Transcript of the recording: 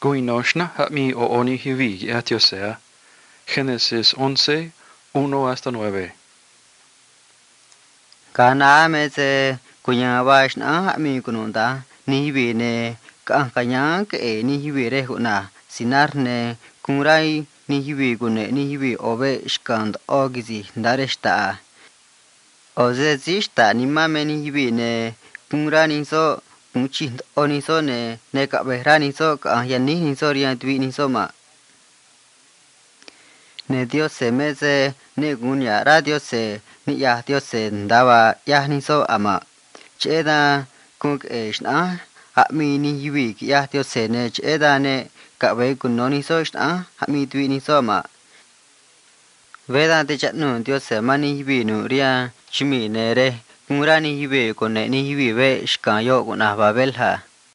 Guinoshna hami o oni hivi atiosea. Génesis 11, 1 hasta 9. Kana meze kunya bashna hami kununda ni hivi ne ka kanya ke ni hivi re huna sinar ne kunrai ni hivi kune ni hivi obe shkand ogizi dareshta. Oze zishta ni mame ni hivi ne kunrani so kunchind oni so ne ka behrani so ka yani ni so rian twi ni so ma. Ne Dios se meze ne gunya ra Dios se ni ya Dios se ndaba ya ni so ama cheda kung shna hami ni hivi ya Dios se ne cheda ne ka be kuno ni so shna hami twi ni so ma veda te chatnu Dios se mani hivi nu ria chimi ne re kungra ni hivi kone ni hivi be shka yo kuna babelha